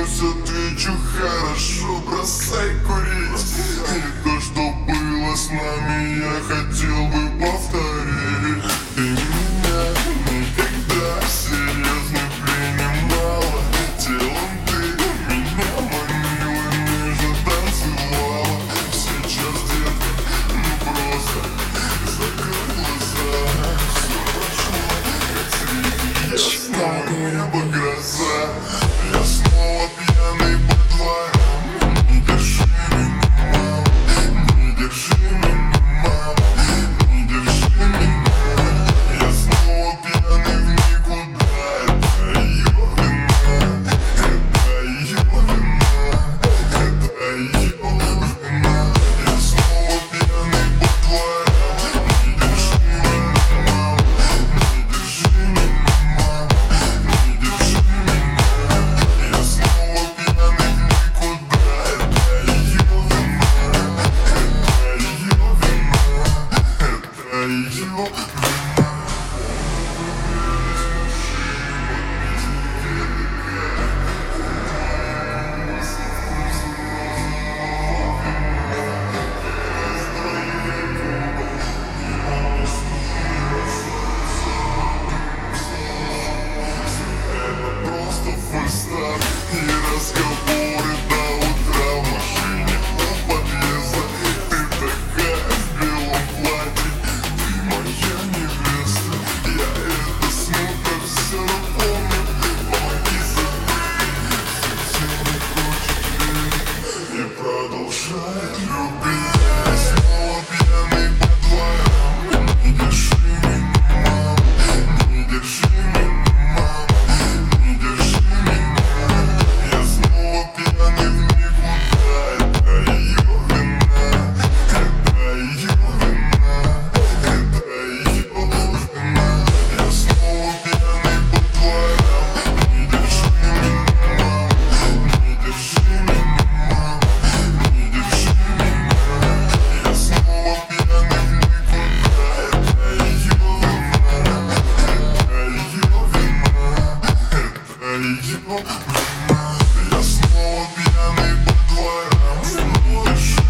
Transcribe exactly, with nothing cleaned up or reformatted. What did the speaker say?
проснусь, отвечу: хорошо, бросай курить. И то, что было с нами, я хотел бы повторить. Ты меня никогда серьезно принимала, телом ты меня манила, нежно танцевала. Сейчас, детка, ну просто закрой глаза. Все прошло, как среди ясного неба гроза. Я снова пьяный по дворам. Не держи меня, мама, не держи меня, мама, не держи меня. Я снова пьяный в никуда. Это ее вина, это ее вина, это ее вина. Я снова пьяный по дворам. Не держи меня, мама, не держи меня, мама, не держи меня. Я снова пьяный в никуда. Это ее вина, это ее вина, это ее вина. Просто фульстар и разговоры до утра в машине у подъезда. Ты такая в белом платье, ты моя невеста. Я это смутно все помню. Помоги забыть, сердце не хочет верить и продолжает любить. Я снова пьяный по дворам. Не держи меня, мама, не держи меня, мама, не держи меня. Я снова пьяный в никуда. Это ее вина, это ее вина, это ее вина. Я снова пьяный по дворам. Не держи меня, мама, не держи меня, мама, не держи меня. Я снова пьяный в никуда. Это ее вина, это ее вина, это ее вина. Я снова пьяный по дворам. Не держи